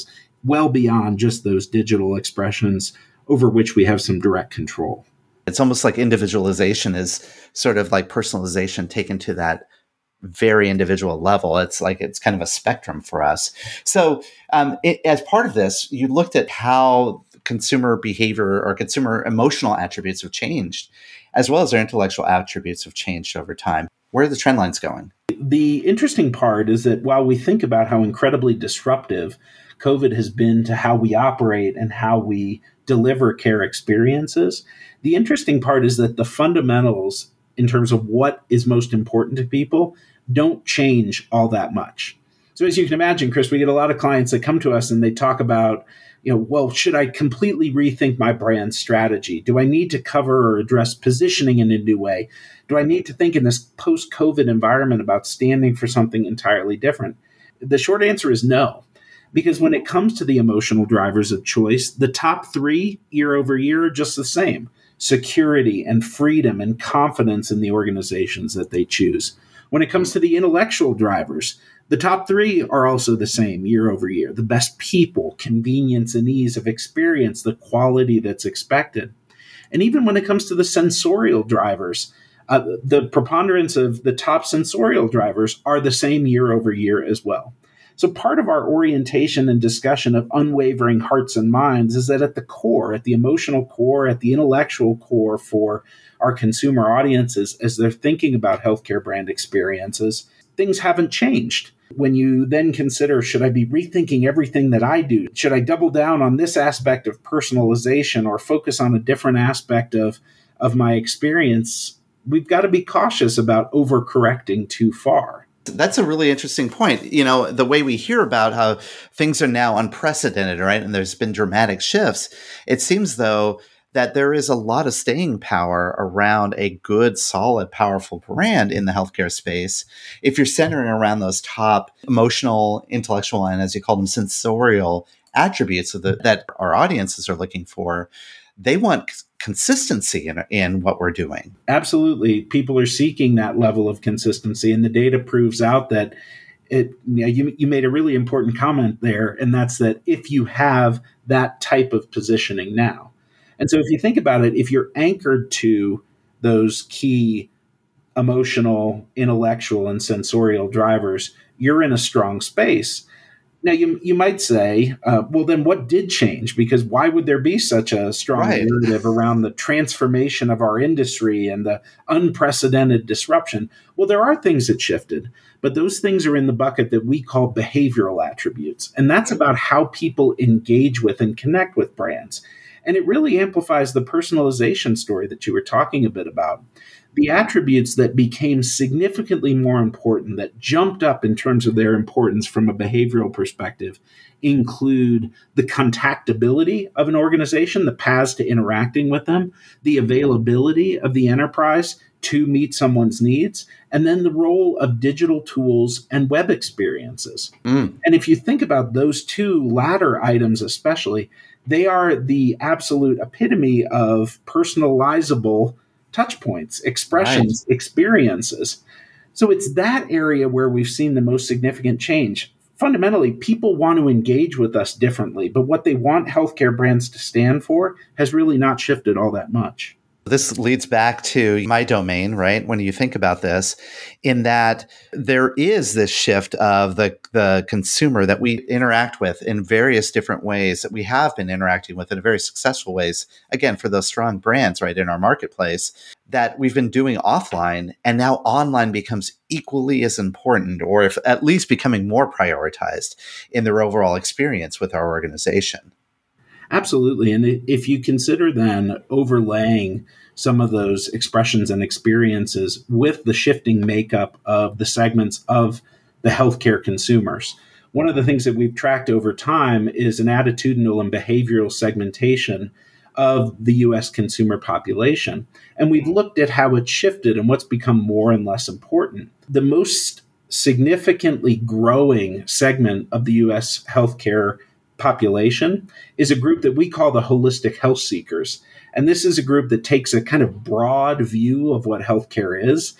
well beyond just those digital expressions over which we have some direct control. It's almost like individualization is sort of like personalization taken to that very individual level. It's like it's kind of a spectrum for us. So um, it, as part of this, you looked at how consumer behavior or consumer emotional attributes have changed, as well as their intellectual attributes have changed over time. Where are the trend lines going? The interesting part is that while we think about how incredibly disruptive COVID has been to how we operate and how we deliver care experiences, the interesting part is that the fundamentals in terms of what is most important to people don't change all that much. So as you can imagine, Chris, we get a lot of clients that come to us and they talk about, you know, well, should I completely rethink my brand strategy? Do I need to cover or address positioning in a new way? Do I need to think in this post-COVID environment about standing for something entirely different? The short answer is no. Because when it comes to the emotional drivers of choice, the top three year over year are just the same: security and freedom and confidence in the organizations that they choose. When it comes to the intellectual drivers, the top three are also the same year over year: the best people, convenience and ease of experience, the quality that's expected. And even when it comes to the sensorial drivers, uh, the preponderance of the top sensorial drivers are the same year over year as well. So part of our orientation and discussion of unwavering hearts and minds is that at the core, at the emotional core, at the intellectual core for our consumer audiences, as they're thinking about healthcare brand experiences, things haven't changed. When you then consider, should I be rethinking everything that I do? Should I double down on this aspect of personalization or focus on a different aspect of, of my experience? We've got to be cautious about overcorrecting too far. That's a really interesting point. You know, the way we hear about how things are now unprecedented, right? And there's been dramatic shifts. It seems, though, that there is a lot of staying power around a good, solid, powerful brand in the healthcare space. If you're centering around those top emotional, intellectual, and as you call them, sensorial attributes of the, that our audiences are looking for, they want consistency in, in what we're doing. Absolutely. People are seeking that level of consistency, and the data proves out that it, you know, you, you made a really important comment there, and that's that if you have that type of positioning now. And so if you think about it, if you're anchored to those key emotional, intellectual, and sensorial drivers, you're in a strong space. Now, you you might say, uh, well, then what did change? Because why would there be such a strong right. narrative around the transformation of our industry and the unprecedented disruption? Well, there are things that shifted, but those things are in the bucket that we call behavioral attributes. And that's about how people engage with and connect with brands. And it really amplifies the personalization story that you were talking a bit about. The attributes that became significantly more important, that jumped up in terms of their importance from a behavioral perspective, include the contactability of an organization, the paths to interacting with them, the availability of the enterprise to meet someone's needs, and then the role of digital tools and web experiences. Mm. And if you think about those two latter items especially, they are the absolute epitome of personalizable touch points, expressions, right. experiences. So it's that area where we've seen the most significant change. Fundamentally, people want to engage with us differently, but what they want healthcare brands to stand for has really not shifted all that much. This leads back to my domain, right? When you think about this, in that there is this shift of the, the consumer that we interact with in various different ways that we have been interacting with in very successful ways. Again, for those strong brands, right, in our marketplace that we've been doing offline, and now online becomes equally as important, or if at least becoming more prioritized in their overall experience with our organization. Absolutely. And if you consider then overlaying some of those expressions and experiences with the shifting makeup of the segments of the healthcare consumers, one of the things that we've tracked over time is an attitudinal and behavioral segmentation of the U S consumer population. And we've looked at how it's shifted and what's become more and less important. The most significantly growing segment of the U S healthcare population is a group that we call the holistic health seekers. And this is a group that takes a kind of broad view of what healthcare is.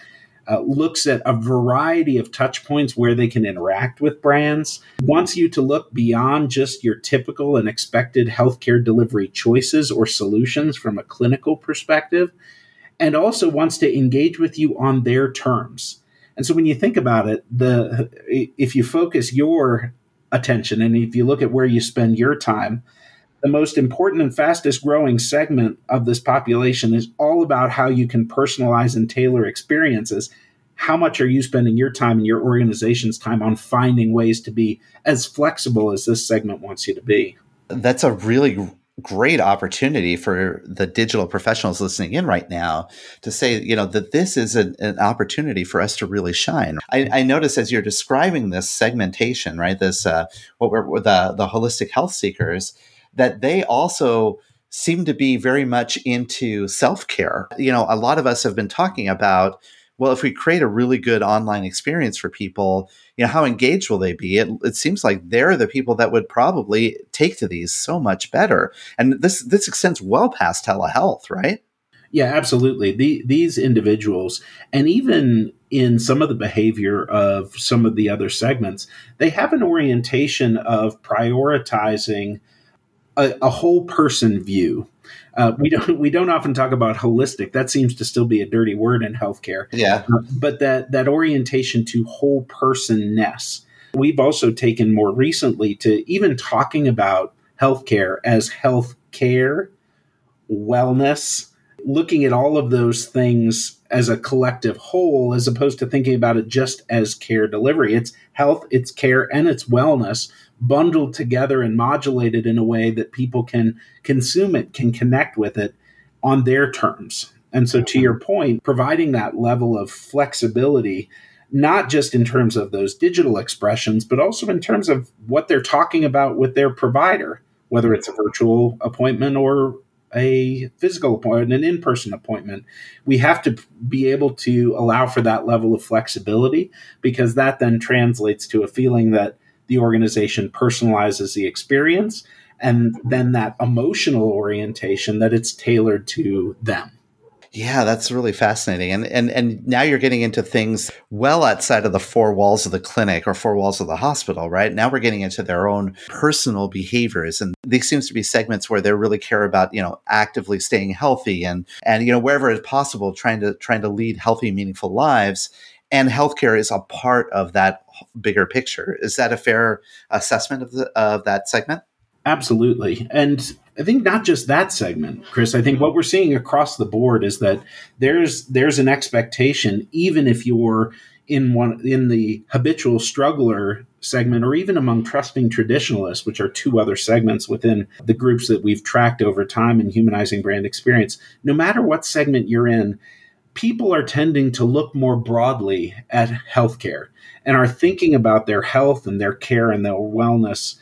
uh, looks at a variety of touch points where they can interact with brands, wants you to look beyond just your typical and expected healthcare delivery choices or solutions from a clinical perspective, and also wants to engage with you on their terms. And so when you think about it, the if you focus your attention and if you look at where you spend your time, the most important and fastest growing segment of this population is all about how you can personalize and tailor experiences. How much are you spending your time and your organization's time on finding ways to be as flexible as this segment wants you to be? That's a really great opportunity for the digital professionals listening in right now to say, you know, that this is an, an opportunity for us to really shine. I, I notice as you're describing this segmentation, right, this uh, what we're the the holistic health seekers, that they also seem to be very much into self-care. You know, a lot of us have been talking about, well, if we create a really good online experience for people, you know, how engaged will they be? It, it seems like they're the people that would probably take to these so much better. And this this extends well past telehealth, right? Yeah, absolutely. The, these individuals, and even in some of the behavior of some of the other segments, they have an orientation of prioritizing a, a whole person view. Uh, we don't we don't often talk about holistic. That seems to still be a dirty word in healthcare. Yeah. Uh, but that that orientation to whole personness. We've also taken more recently to even talking about healthcare as health care, wellness, looking at all of those things as a collective whole, as opposed to thinking about it just as care delivery. It's health, it's care, and it's wellness bundled together and modulated in a way that people can consume it, can connect with it on their terms. And so to your point, providing that level of flexibility, not just in terms of those digital expressions, but also in terms of what they're talking about with their provider, whether it's a virtual appointment or a physical appointment, an in-person appointment. We have to be able to allow for that level of flexibility, because that then translates to a feeling that the organization personalizes the experience, and then that emotional orientation that it's tailored to them. Yeah, that's really fascinating. And and and now you're getting into things well outside of the four walls of the clinic or four walls of the hospital, right? Now we're getting into their own personal behaviors. And these seems to be segments where they really care about, you know, actively staying healthy and and you know, wherever it's possible, trying to trying to lead healthy, meaningful lives. And healthcare is a part of that bigger picture. Is that a fair assessment of the of that segment? Absolutely. And I think not just that segment, Chris. I think what we're seeing across the board is that there's there's an expectation, even if you're in one in the habitual struggler segment, or even among trusting traditionalists, which are two other segments within the groups that we've tracked over time in humanizing brand experience. No matter what segment you're in, people are tending to look more broadly at healthcare and are thinking about their health and their care and their wellness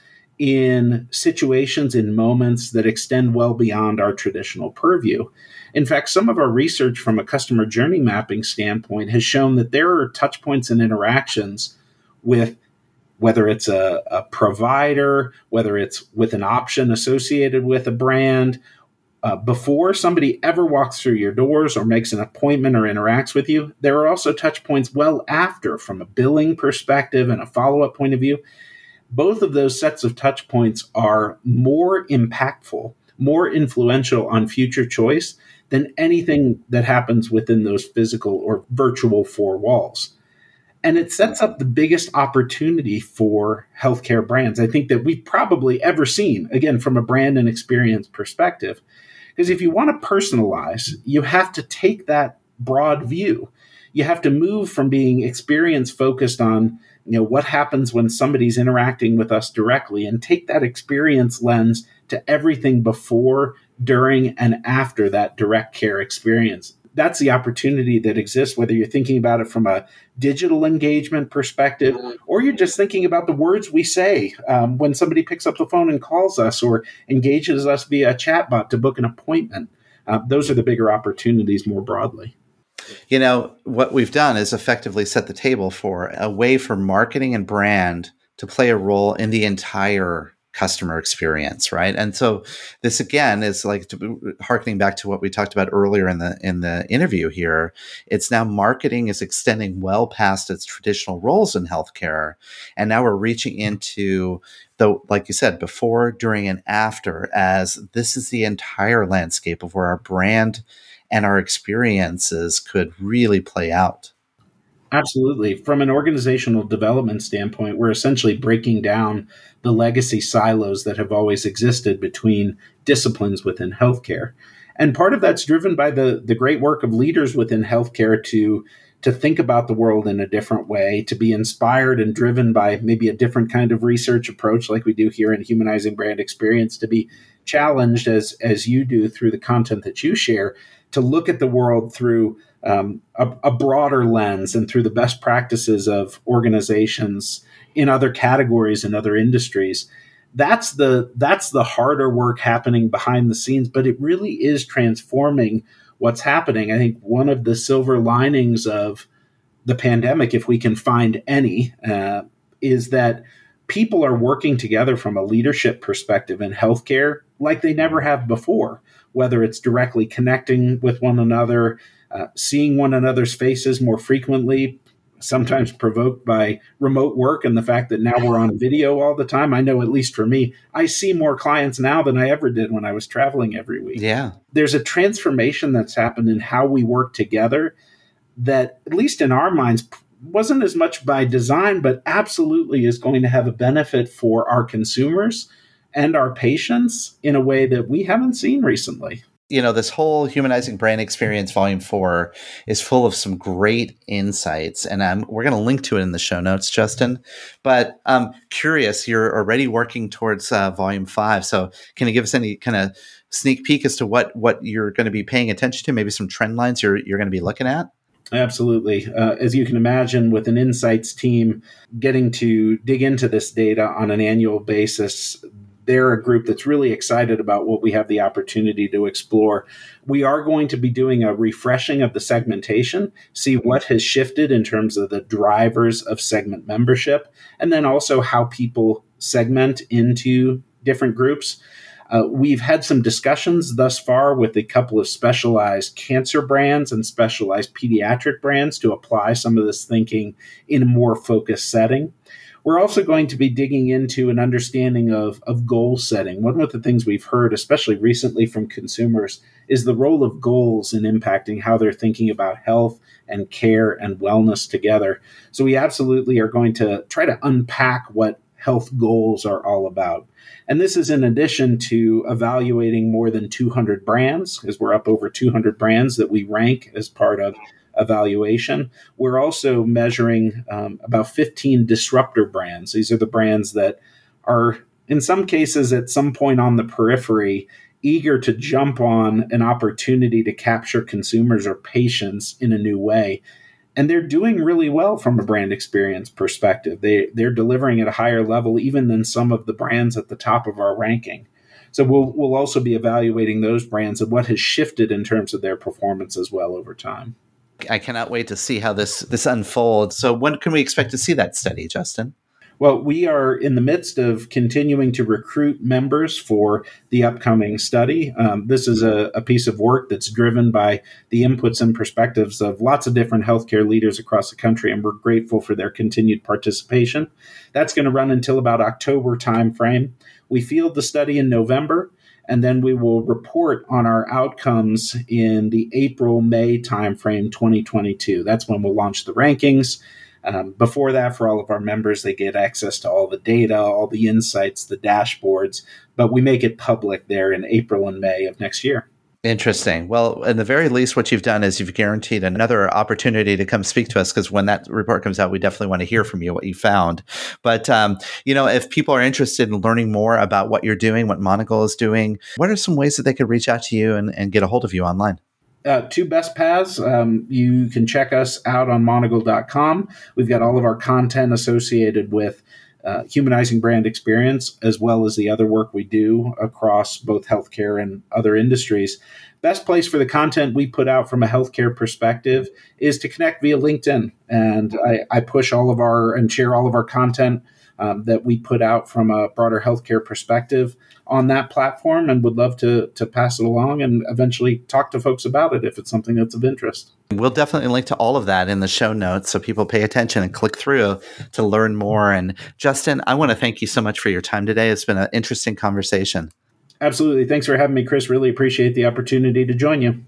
in situations, in moments that extend well beyond our traditional purview. In fact, some of our research from a customer journey mapping standpoint has shown that there are touch points and interactions with, whether it's a, a provider, whether it's with an option associated with a brand, Uh, before somebody ever walks through your doors or makes an appointment or interacts with you. There are also touch points well after, from a billing perspective and a follow-up point of view. Both of those sets of touch points are more impactful, more influential on future choice than anything that happens within those physical or virtual four walls. And it sets up the biggest opportunity for healthcare brands, I think, that we've probably ever seen, again, from a brand and experience perspective. Because if you want to personalize, you have to take that broad view. You have to move from being experience focused on, you know, what happens when somebody's interacting with us directly, and take that experience lens to everything before, during, and after that direct care experience. That's the opportunity that exists, whether you're thinking about it from a digital engagement perspective, or you're just thinking about the words we say um, when somebody picks up the phone and calls us or engages us via a chatbot to book an appointment. Uh, those are the bigger opportunities more broadly. You know, what we've done is effectively set the table for a way for marketing and brand to play a role in the entire customer experience, right? And so this again is like to, harkening back to what we talked about earlier in the in the interview here. It's now marketing is extending well past its traditional roles in healthcare, and now we're reaching into the, like you said, before, during, and after, as this is the entire landscape of where our brand and our experiences could really play out. Absolutely. From an organizational development standpoint, we're essentially breaking down the legacy silos that have always existed between disciplines within healthcare. And part of that's driven by the, the great work of leaders within healthcare to, to think about the world in a different way, to be inspired and driven by maybe a different kind of research approach like we do here in Humanizing Brand Experience, to be challenged as, as you do through the content that you share, to look at the world through Um, a, a broader lens and through the best practices of organizations in other categories and other industries. That's the that's the harder work happening behind the scenes, but it really is transforming what's happening. I think one of the silver linings of the pandemic, if we can find any, uh, is that people are working together from a leadership perspective in healthcare like they never have before, whether it's directly connecting with one another, Uh, seeing one another's faces more frequently, sometimes provoked by remote work and the fact that now we're on video all the time. I know, at least for me, I see more clients now than I ever did when I was traveling every week. Yeah. There's a transformation that's happened in how we work together that, at least in our minds, wasn't as much by design, but absolutely is going to have a benefit for our consumers and our patients in a way that we haven't seen recently. You know, this whole Humanizing Brand Experience Volume four is full of some great insights, and um, we're going to link to it in the show notes, Justin. But I'm curious, you're already working towards uh, Volume five. So can you give us any kind of sneak peek as to what, what you're going to be paying attention to, maybe some trend lines you're, you're going to be looking at? Absolutely. Uh, as you can imagine, with an insights team getting to dig into this data on an annual basis, they're a group that's really excited about what we have the opportunity to explore. We are going to be doing a refreshing of the segmentation, see what has shifted in terms of the drivers of segment membership, and then also how people segment into different groups. Uh, we've had some discussions thus far with a couple of specialized cancer brands and specialized pediatric brands to apply some of this thinking in a more focused setting. We're also going to be digging into an understanding of, of goal setting. One of the things we've heard, especially recently from consumers, is the role of goals in impacting how they're thinking about health and care and wellness together. So we absolutely are going to try to unpack what health goals are all about. And this is in addition to evaluating more than two hundred brands, because we're up over two hundred brands that we rank as part of evaluation. We're also measuring um, about fifteen disruptor brands. These are the brands that are, in some cases, at some point on the periphery, eager to jump on an opportunity to capture consumers or patients in a new way. And they're doing really well from a brand experience perspective. They, they're delivering at a higher level even than some of the brands at the top of our ranking. So we'll, we'll also be evaluating those brands and what has shifted in terms of their performance as well over time. I cannot wait to see how this this unfolds. So when can we expect to see that study, Justin? Well, we are in the midst of continuing to recruit members for the upcoming study. Um, this is a, a piece of work that's driven by the inputs and perspectives of lots of different healthcare leaders across the country, and we're grateful for their continued participation. That's going to run until about October timeframe. We field the study in November, and then we will report on our outcomes in the April-May timeframe twenty twenty-two. That's when we'll launch the rankings. Um, before that, for all of our members, they get access to all the data, all the insights, the dashboards, but we make it public there in April and May of next year. Interesting. Well, at the very least, what you've done is you've guaranteed another opportunity to come speak to us, because when that report comes out, we definitely want to hear from you what you found. But, um, you know, if people are interested in learning more about what you're doing, what Monogle is doing, what are some ways that they could reach out to you and, and get a hold of you online? Uh, two best paths. Um, you can check us out on monogle dot com. We've got all of our content associated with uh, Humanizing Brand Experience, as well as the other work we do across both healthcare and other industries. best place for the content we put out from a healthcare perspective is to connect via LinkedIn. And I, I push all of our and share all of our content um, that we put out from a broader healthcare perspective on that platform, and would love to to pass it along and eventually talk to folks about it if it's something that's of interest. We'll definitely link to all of that in the show notes so people pay attention and click through to learn more. And Justin, I want to thank you so much for your time today. It's been an interesting conversation. Absolutely. Thanks for having me, Chris. Really appreciate the opportunity to join you.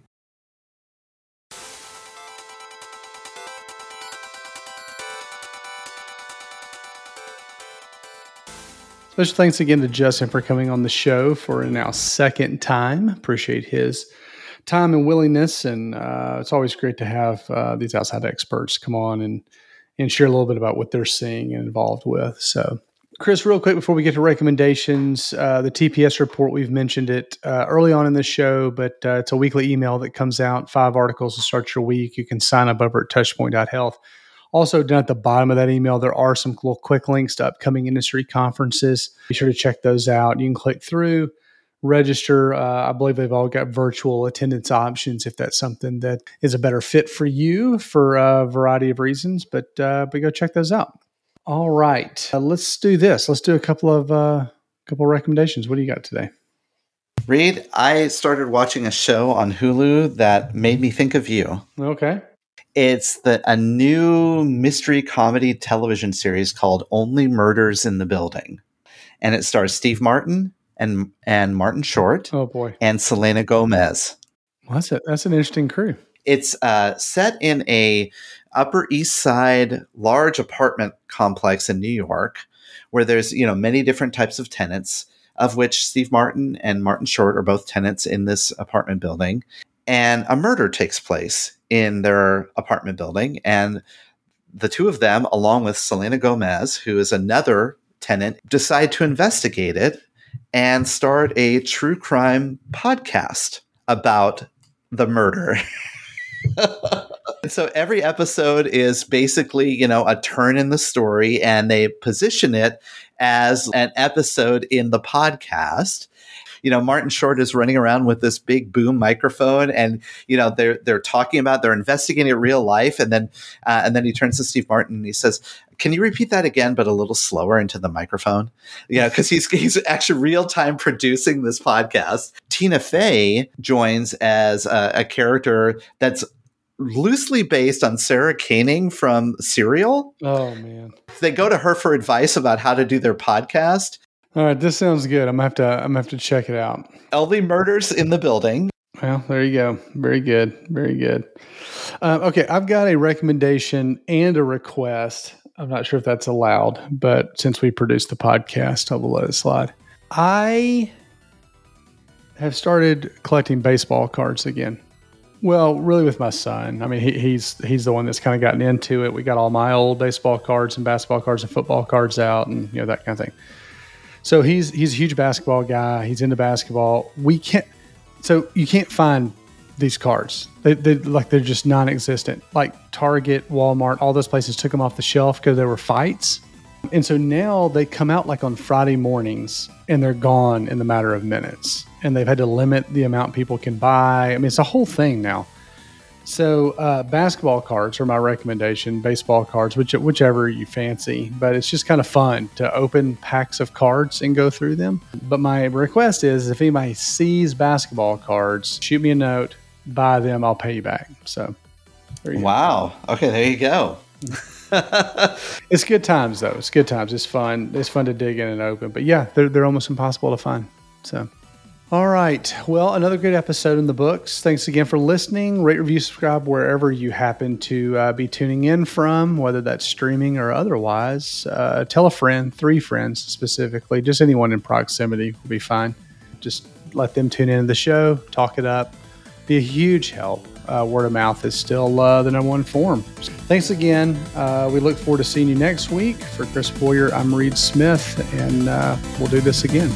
Special thanks again to Justin for coming on the show for a now second time. Appreciate his time and willingness. And uh, it's always great to have uh, these outside experts come on and, and share a little bit about what they're seeing and involved with. So, Chris, real quick before we get to recommendations, uh, the T P S report, we've mentioned it uh, early on in the show, but uh, it's a weekly email that comes out, five articles to start your week. You can sign up over at touchpoint dot health. Also, down at the bottom of that email, there are some little quick links to upcoming industry conferences. Be sure to check those out. You can click through, register. Uh, I believe they've all got virtual attendance options if that's something that is a better fit for you for a variety of reasons. But uh, but go check those out. All right, uh, let's do this. Let's do a couple of uh, couple of recommendations. What do you got today? Reed, I started watching a show on Hulu that made me think of you. Okay. It's the a new mystery comedy television series called Only Murders in the Building. And it stars Steve Martin and and Martin Short. Oh, boy. And Selena Gomez. Well, that's, a, that's an interesting crew. It's uh, set in a Upper East Side large apartment complex in New York where there's, you know, many different types of tenants, of which Steve Martin and Martin Short are both tenants in this apartment building. And a murder takes place in their apartment building. And the two of them, along with Selena Gomez, who is another tenant, decide to investigate it and start a true crime podcast about the murder. So every episode is basically, you know, a turn in the story, and they position it as an episode in the podcast. You know, Martin Short is running around with this big boom microphone, and you know they're they're talking about they're investigating real life, and then uh, and then he turns to Steve Martin and he says, "Can you repeat that again, but a little slower into the microphone?" You know, because he's he's actually real time producing this podcast. Tina Fey joins as a, a character that's loosely based on Sarah Koenig from Serial. Oh man, they go to her for advice about how to do their podcast. All right, this sounds good. I'm gonna have to. I'm gonna have to check it out. Only Murders in the Building. Well, there you go. Very good. Very good. Um, okay, I've got a recommendation and a request. I'm not sure if that's allowed, but since we produced the podcast, I will let it slide. I have started collecting baseball cards again. Well, really with my son. I mean, he, he's he's the one that's kind of gotten into it. We got all my old baseball cards and basketball cards and football cards out, and you know that kind of thing. So he's he's a huge basketball guy. He's into basketball. We can't. So you can't find these cards. They they like they're just non-existent. Like Target, Walmart, all those places took them off the shelf because there were fights. And so now they come out like on Friday mornings, and they're gone in the matter of minutes. And they've had to limit the amount people can buy. I mean, it's a whole thing now. So uh, basketball cards are my recommendation, baseball cards, which, whichever you fancy. But it's just kind of fun to open packs of cards and go through them. But my request is if anybody sees basketball cards, shoot me a note, buy them, I'll pay you back. So there you wow. go. Okay, there you go. It's good times, though. It's good times. It's fun. It's fun to dig in and open. But yeah, they're, they're almost impossible to find. So... All right. Well, another good episode in the books. Thanks again for listening. Rate, review, subscribe wherever you happen to uh, be tuning in from, whether that's streaming or otherwise. Uh, tell a friend, three friends specifically, just anyone in proximity will be fine. Just let them tune into the show, talk it up. Be a huge help. Uh, word of mouth is still uh, the number one form. Thanks again. Uh, we look forward to seeing you next week. For Chris Boyer, I'm Reed Smith, and uh, we'll do this again.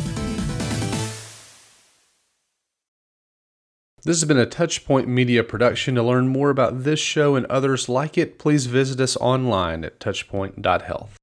This has been a Touchpoint Media production. To learn more about this show and others like it, please visit us online at touchpoint dot health.